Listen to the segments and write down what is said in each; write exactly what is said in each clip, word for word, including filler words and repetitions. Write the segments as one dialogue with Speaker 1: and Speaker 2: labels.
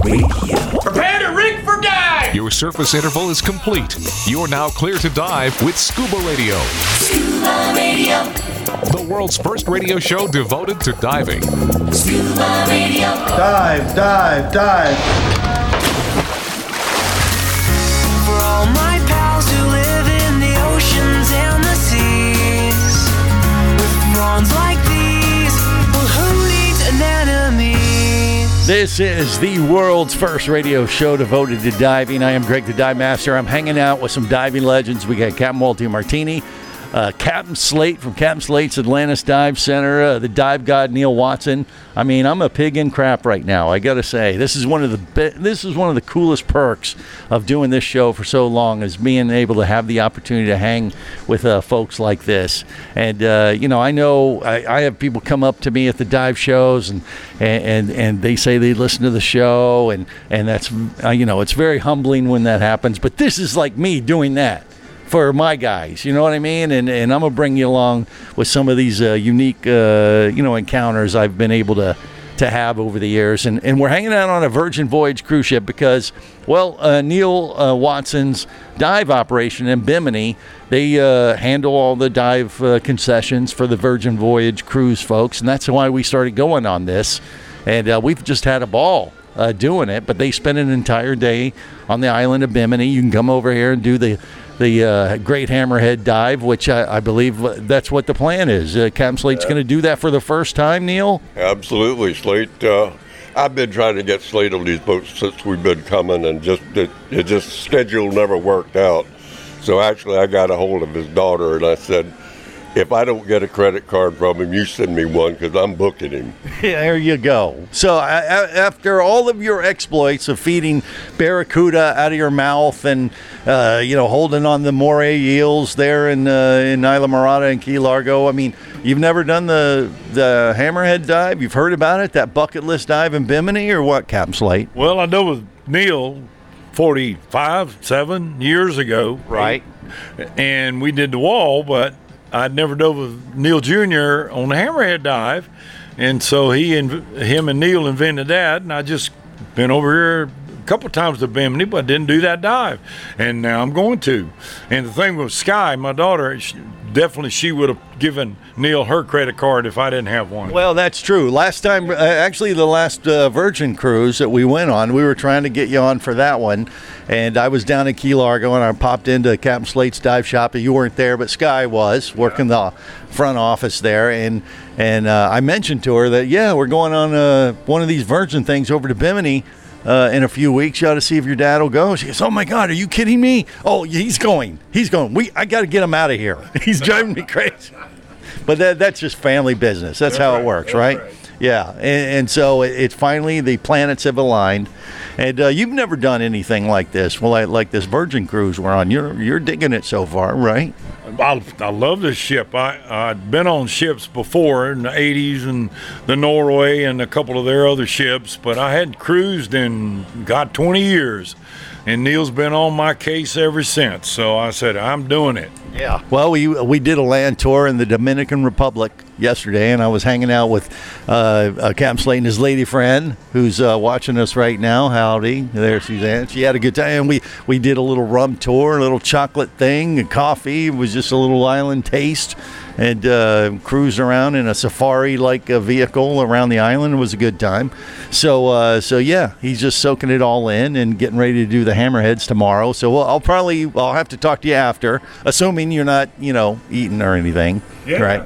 Speaker 1: Radio.
Speaker 2: Prepare to rig for dive!
Speaker 3: Your surface interval is complete. You're now clear to dive with Scuba Radio.
Speaker 1: Scuba Radio.
Speaker 3: The world's first radio show devoted to diving.
Speaker 1: Scuba Radio.
Speaker 4: Dive, dive, dive.
Speaker 5: For all my pals who live in the oceans and the seas, with fronds like these, well, who needs an enemy?
Speaker 6: This is the world's first radio show devoted to diving. I am Greg the Dive Master. I'm hanging out with some diving legends. We got Captain Walter Martini, uh, Captain Slate from Captain Slate's Atlantis Dive Center, uh, the dive god Neil Watson. I mean, I'm a pig in crap right now. I got to say, this is one of the be- this is one of the coolest perks of doing this show for so long, is being able to have the opportunity to hang with uh, folks like this. And uh, you know, I know I, I have people come up to me at the dive shows, and and and, and they say they listen to the show, and and that's uh, you know, it's very humbling when that happens. But this is like me doing that for my guys, you know what I mean? And and I'm going to bring you along with some of these uh, unique, uh, you know, encounters I've been able to to have over the years. And, and we're hanging out on a Virgin Voyage cruise ship because, well, uh, Neil uh, Watson's dive operation in Bimini, they uh, handle all the dive uh, concessions for the Virgin Voyage cruise folks, and that's why we started going on this. And uh, we've just had a ball uh, doing it, but they spend an entire day on the island of Bimini. You can come over here and do the the uh, Great Hammerhead Dive, which I, I believe that's what the plan is. Uh, Captain Slate's yeah. going to do that for the first time, Neil?
Speaker 7: Absolutely, Slate. Uh, I've been trying to get Slate on these boats since we've been coming, and just it, it just schedule never worked out. So actually, I got a hold of his daughter, and I said, if I don't get a credit card from him, you send me one, because I'm booking him.
Speaker 6: Yeah, there you go. So uh, after all of your exploits of feeding barracuda out of your mouth and, uh, you know, holding on the moray eels there in uh, in Isla Mirada and Key Largo, I mean, you've never done the, the hammerhead dive? You've heard about it, that bucket list dive in Bimini, or what, Captain Slate?
Speaker 8: Well, I know with Neil, forty-five, seven years ago.
Speaker 6: Right.
Speaker 8: And we did the wall, but I'd never dove with Neil Junior on the hammerhead dive, and so he and him and Neil invented that, and I just been over here a couple of times to Bimini, but I didn't do that dive, and now I'm going to. And the thing with Sky, my daughter, she, definitely she would have given Neil her credit card if I didn't have one.
Speaker 6: Well, that's true. Last time, uh, actually the last uh, Virgin cruise that we went on, we were trying to get you on for that one, and I was down in Key Largo, and I popped into Captain Slate's dive shop. You weren't there, but Sky was working yeah. the front office there, and and uh, I mentioned to her that, yeah, we're going on uh, one of these Virgin things over to Bimini Uh, in a few weeks. You ought to see if your dad will go. She goes, oh my God, are you kidding me? Oh, he's going. He's going. We, I got to get him out of here. He's driving me crazy. But that, that's just family business. That's, that's how right. it works, right? right? Yeah. And, and so it, it finally, the planets have aligned. And uh, you've never done anything like this. Well, I, like this Virgin cruise we're on. You're you're digging it so far, right?
Speaker 8: I, I love this ship. I, I'd been on ships before in the eighties, and the Norway and a couple of their other ships, but I hadn't cruised in, God, twenty years. And Neil's been on my case ever since. So I said, I'm doing it.
Speaker 6: Yeah. Well, we we did a land tour in the Dominican Republic yesterday, and I was hanging out with uh, uh, Captain Slate and his lady friend, who's uh, watching us right now. Howdy. There she's at. She had a good time. And we, we did a little rum tour, a little chocolate thing, and coffee. It was just a little island taste. And uh, cruised around in a safari-like uh, vehicle around the island. It was a good time. So, uh, so yeah, he's just soaking it all in and getting ready to do the hammerheads tomorrow. So we'll, I'll probably I'll have to talk to you after, assuming you're not, you know, eating or anything,
Speaker 8: yeah.
Speaker 6: right?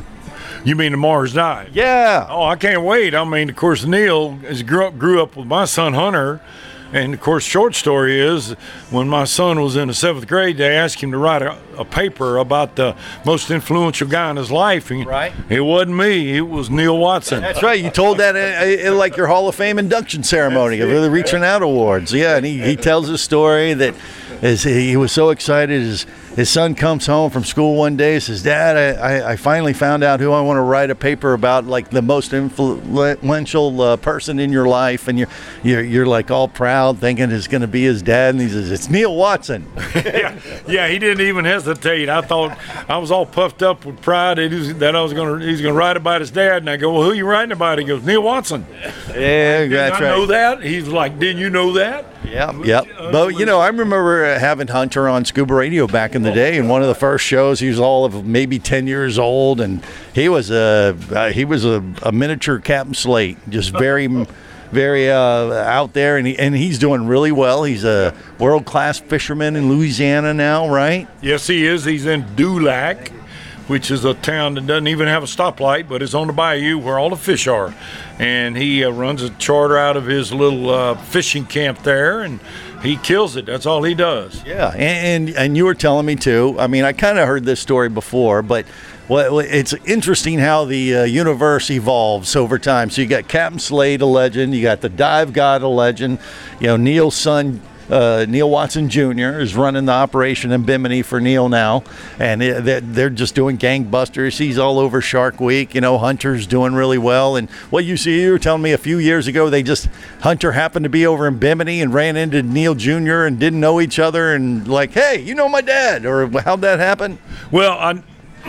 Speaker 8: You mean the Mars dive?
Speaker 6: Yeah.
Speaker 8: Oh, I can't wait. I mean, of course, Neil is grew up, grew up with my son Hunter. And, of course, short story is when my son was in the seventh grade, they asked him to write a, a paper about the most influential guy in his life. And
Speaker 6: right.
Speaker 8: It wasn't me. It was Neil Watson.
Speaker 6: That's right. You told that in, in like your Hall of Fame induction ceremony of the Reaching Out Awards. Yeah, and he, he tells a story that as he was so excited, his, his son comes home from school one day and says, Dad, I, I, I finally found out who I want to write a paper about, like the most influential uh, person in your life. And you're, you're, you're like all proud thinking it's going to be his dad. And he says, it's Neil Watson.
Speaker 8: yeah, yeah, he didn't even hesitate. I thought I was all puffed up with pride that, he was, that I was going to, he's going to write about his dad. And I go, well, who are you writing about? He goes, Neil Watson.
Speaker 6: Yeah,
Speaker 8: Did
Speaker 6: that's
Speaker 8: I
Speaker 6: right.
Speaker 8: know that? He's like, didn't you know that?
Speaker 6: Yep, yep. But, you know, I remember uh, having Hunter on Scuba Radio back in the day, and one of the first shows, he was all of maybe ten years old, and he was a uh, he was a, a miniature Captain Slate, just very, very uh, out there, and he, and he's doing really well. He's a world-class fisherman in Louisiana now, right?
Speaker 8: Yes, he is. He's in Dulac, which is a town that doesn't even have a stoplight, but it's on the bayou where all the fish are. And he uh, runs a charter out of his little uh, fishing camp there, and he kills it. That's all he does.
Speaker 6: Yeah, and and, and you were telling me too. I mean, I kind of heard this story before, but well, it's interesting how the uh, universe evolves over time. So you got Captain Slade, a legend. You got the Dive God, a legend. You know, Neil's son. Uh, Neil Watson Junior is running the operation in Bimini for Neil now, and it, they're, they're just doing gangbusters. He's all over Shark Week. You know, Hunter's doing really well. And what you see, you were telling me a few years ago, they just Hunter happened to be over in Bimini and ran into Neil Junior and didn't know each other, and like, hey, you know my dad, or how'd that happen?
Speaker 8: Well, I,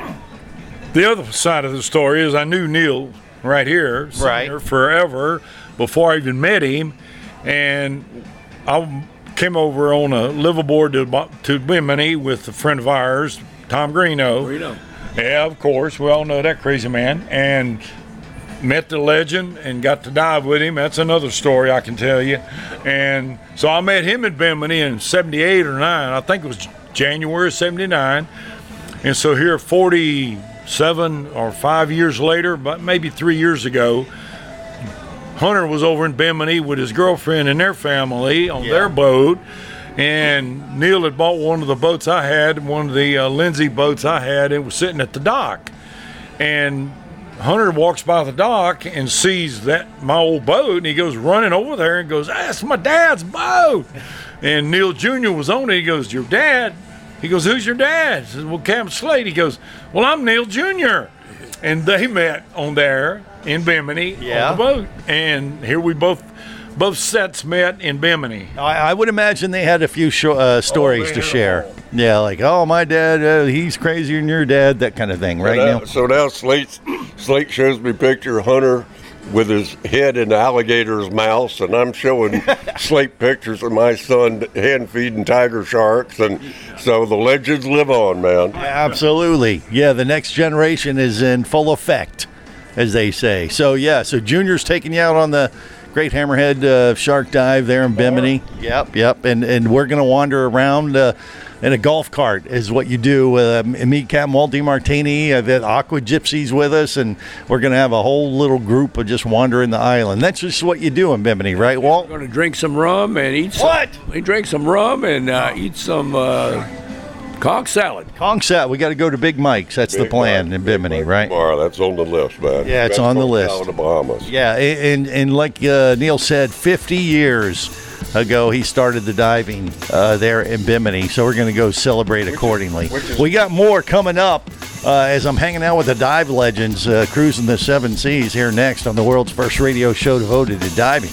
Speaker 8: the other side of the story is I knew Neil right here,
Speaker 6: Right.
Speaker 8: here forever before I even met him, and I came over on a liveaboard to, to Bimini with a friend of ours, Tom Greeno.
Speaker 2: Greeno.
Speaker 8: Yeah, of course. We all know that crazy man. And met the legend and got to dive with him. That's another story I can tell you. And so I met him in Bimini in seventy-eight or nine. I think it was January seventy-nine. And so here forty-seven or five years later, but maybe three years ago, Hunter was over in Bimini with his girlfriend and their family on
Speaker 6: Yeah.
Speaker 8: their boat, and Neil had bought one of the boats I had, one of the uh, Lindsay boats I had, and was sitting at the dock. And Hunter walks by the dock and sees that my old boat, and he goes running over there and goes, "That's my dad's boat." And Neil Junior was on it. He goes, "Your dad?" He goes, "Who's your dad?" He says, "Well, Captain Slade." He goes, "Well, I'm Neil Junior" And they met on there in Bimini
Speaker 6: Yeah.
Speaker 8: on the boat, and here we both both sets met in Bimini.
Speaker 6: I, I would imagine they had a few sh- uh, stories
Speaker 8: they
Speaker 6: to
Speaker 8: had
Speaker 6: share.
Speaker 8: them
Speaker 6: Yeah, like, oh, my dad, uh, he's crazier than your dad, that kind of thing, right,
Speaker 7: so now,
Speaker 6: Neil?
Speaker 7: so now Slate, Slate shows me picture of Hunter with his head in the alligator's mouth, and I'm showing Slate pictures of my son hand feeding tiger sharks, and so the legends live on, man.
Speaker 6: Absolutely. Yeah, the next generation is in full effect, as they say. So, yeah, so Junior's taking you out on the Great Hammerhead uh, Shark Dive there in Bimini. Yep, yep. And and we're going to wander around uh, in a golf cart is what you do. Uh, meet Captain Walt DiMartini, uh, the Aqua Gypsies with us, and we're going to have a whole little group of just wandering the island. That's just what you do in Bimini, right, Walt?
Speaker 2: We're going to drink some rum and eat some.
Speaker 6: What?
Speaker 2: We drink some rum and uh, eat some uh, conch salad.
Speaker 6: Conch salad. We got to go to Big Mike's. That's the
Speaker 7: Big
Speaker 6: plan
Speaker 7: Mike,
Speaker 6: in
Speaker 7: Big
Speaker 6: Bimini,
Speaker 7: Mike
Speaker 6: right?
Speaker 7: Tomorrow, that's on the list, man.
Speaker 6: Yeah, it's
Speaker 7: Best
Speaker 6: on the
Speaker 7: hotel
Speaker 6: list.
Speaker 7: in the Bahamas.
Speaker 6: Yeah, and and like uh, Neil said, fifty years ago he started the diving uh, there in Bimini, so we're going to go celebrate accordingly. We got more coming up uh, as I'm hanging out with the dive legends, uh, cruising the seven seas here next on the world's first radio show devoted to diving.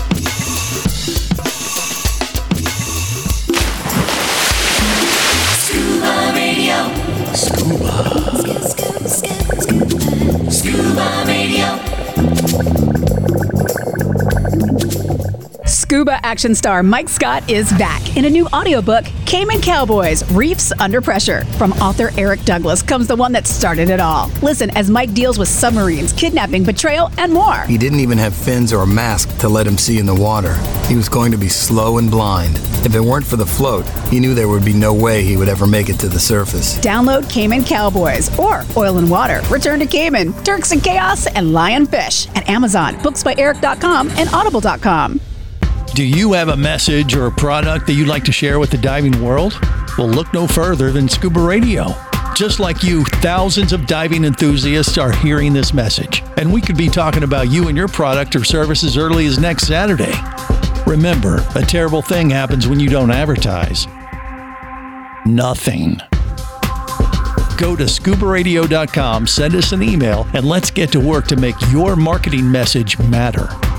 Speaker 1: Scuba Radio. Scuba. Scuba Radio.
Speaker 9: Scuba action star Mike Scott is back in a new audiobook, Cayman Cowboys, Reefs Under Pressure. From author Eric Douglas comes the one that started it all. Listen as Mike deals with submarines, kidnapping, betrayal, and more.
Speaker 10: He didn't even have fins or a mask to let him see in the water. He was going to be slow and blind. If it weren't for the float, he knew there would be no way he would ever make it to the surface.
Speaker 9: Download Cayman Cowboys or Oil and Water, Return to Cayman, Turks and Chaos, and Lionfish at Amazon, books by eric dot com, and audible dot com.
Speaker 11: Do you have a message or a product that you'd like to share with the diving world? Well, look no further than Scuba Radio. Just like you, thousands of diving enthusiasts are hearing this message, and we could be talking about you and your product or service as early as next Saturday. Remember, a terrible thing happens when you don't advertise. Nothing. Go to scuba radio dot com, send us an email, and let's get to work to make your marketing message matter.